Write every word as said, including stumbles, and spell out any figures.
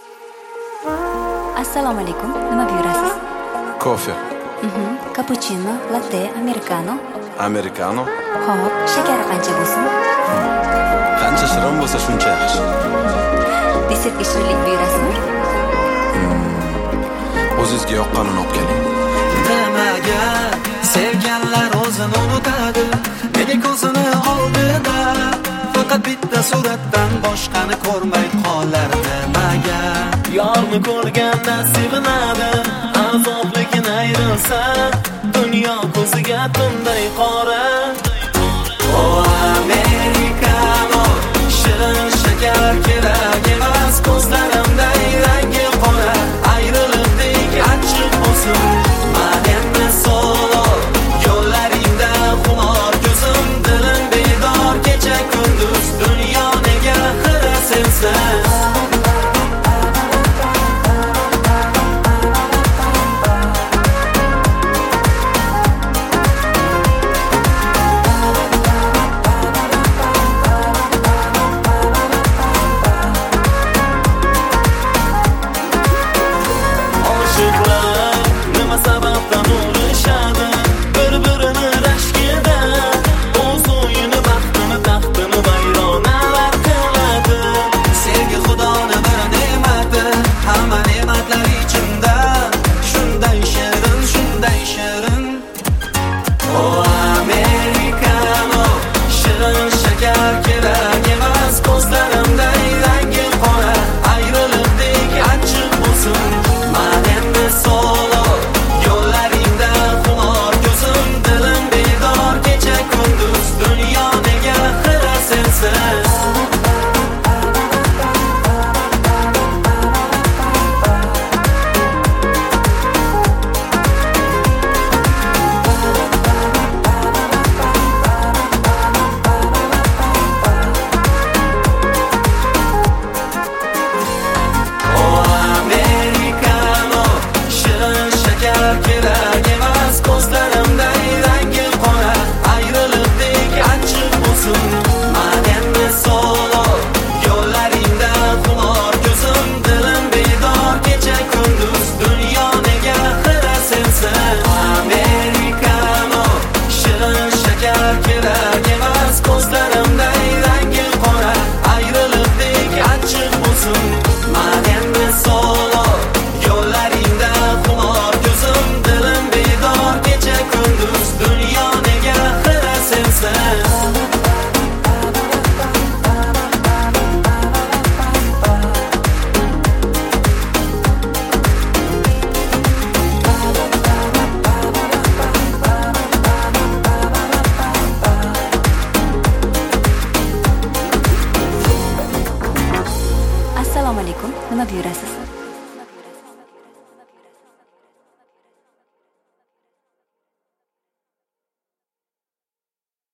Assalomu alaykum. Nima buyurasiz? Kofe. Mhm. Cappuccino, latte, americano. Americano. Xo'p, shakari qancha bo'lsin? Qancha shirin bo'lsa shuncha yaxshi. Desertga shirinlik buyurasizmi? O'zingizga yoqqanini olib keling. Nimaga sevganlar o'zini unutadi? Nega ko'zini oldida faqat bitta suratdan boshqani ko'rmay qolar? Nimaga yorni ko'rganda sevinadi, azobligin ayrilsa dunyo ko'ziga tunday qora. O americano, shirin shakar kerak emas, ko'zlarimday rangi qora. Ayrilibdik achchiq bo'lsin, men endi solo yo'llaringda xumor ko'zim, dilim bedor kecha kunduz, dunyo nega xira sensiz? Assalomu alaykum. Nima buyurasiz?